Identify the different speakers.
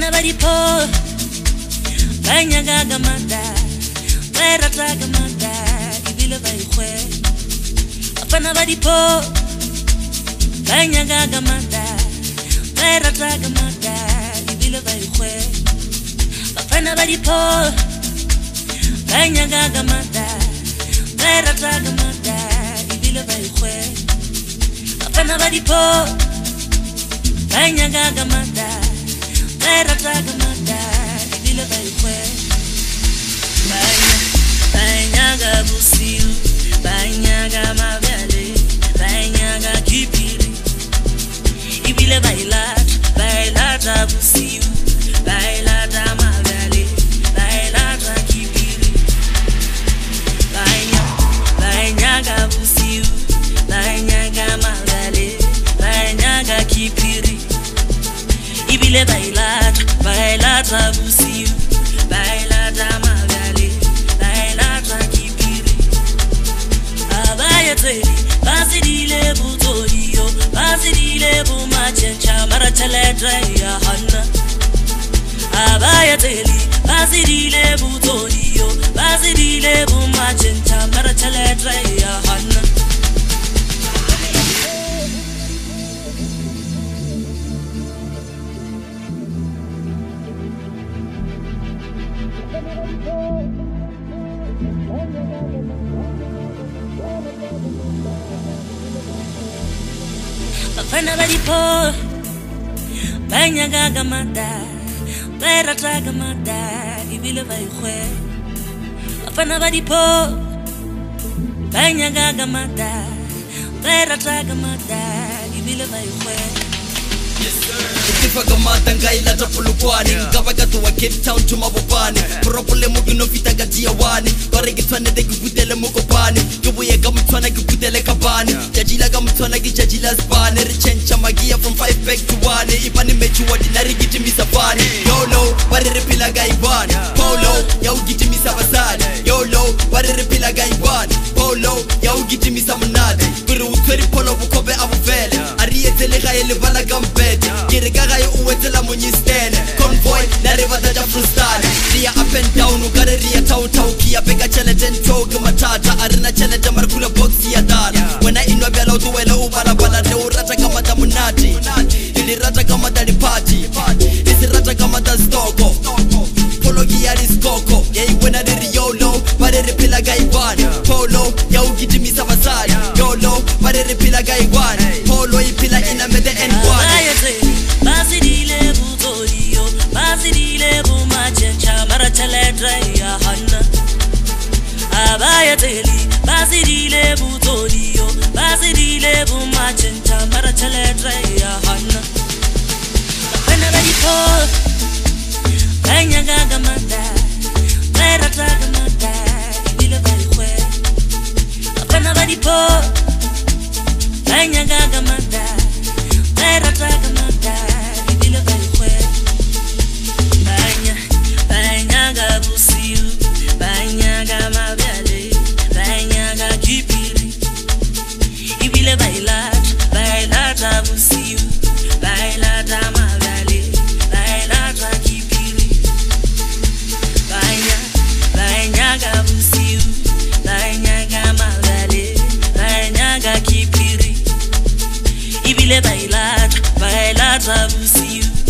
Speaker 1: Bafana badipo banyaga mata Vera traga mata ibile bayikhwe Bafana badipo banyaga mata Vera traga mata ibile bayikhwe Bafana badipo banyaga mata Vera traga mata ibile bayikhwe Bafana badipo banyaga mata Vera traga mata ibile bayikhwe Banyaga busiu banyaga mavele banyaga kipiri ibile bailata busiu bailata mavele bailata kipiri banyaga busiu banyaga mavele banyaga kipiri ibile bailata busiu bailata mavele bailata kipiri abayeteli bazidile butoriyo bazidile bumachencha marateledre ya hanna abayeteli bazidile butoriyo bazidile bumachencha marateledre ya hanna Bafana badipo banyaga mata Vera traga mata ibile bayikhwe Bafana badipo banyaga mata Vera traga mata ibile bayikhwe
Speaker 2: Tifaga matanga ilata pulukwani Gabagatu wa Cape Town to mabopani Propole mugino fitaga tiawani Baregitwane de gugudele mukopani Kibuye gamutwana gugudele kabani Jajila gamutwana gijajila spani Richencha magia from 5 back to 1 Ibani mechuwa dinari gitimisa pani YOLO, barere pila gaibani Polo, yau gitimisa basani YOLO, barere pila gaibani Polo, yau gitimisa manade Kuru utweri polo bukobe abufele Arietele gaele bala gambete Kirigagayo uwetela munyistene Convoy, nareva daja frustane Ria up and down, ugare ria tau tau Kia bega chele tento matata Arina chele jamarkula boxi ya dana Wena inwa biala utuwele ubala bala Leo rata kama damunati Ili rata kama dali party Isi rata kama da stoko Polo giyari skoko Yei wena diri YOLO Barere pila gaibani Polo, yau gitimisa basari YOLO, barere pila gaibani Polo ipila ina mede N1
Speaker 1: Bazidile butoriyo bazidile bumachencha marateledre ya hanna Abayeteli bazidile butoriyo bazidile bumachencha marateledre ya hanna Bafana badipo banyaga mata Vera traga mata ibile bayikhwe Bafana badipo banyaga mata Vera traga mata ibile bayikhwe banyaga busiu banyaga mavele banyaga kipiri ibile bailata busiu bailata mavele bailata kipiri banyaga busiu banyaga mavele banyaga kipiri ibile bailata busiu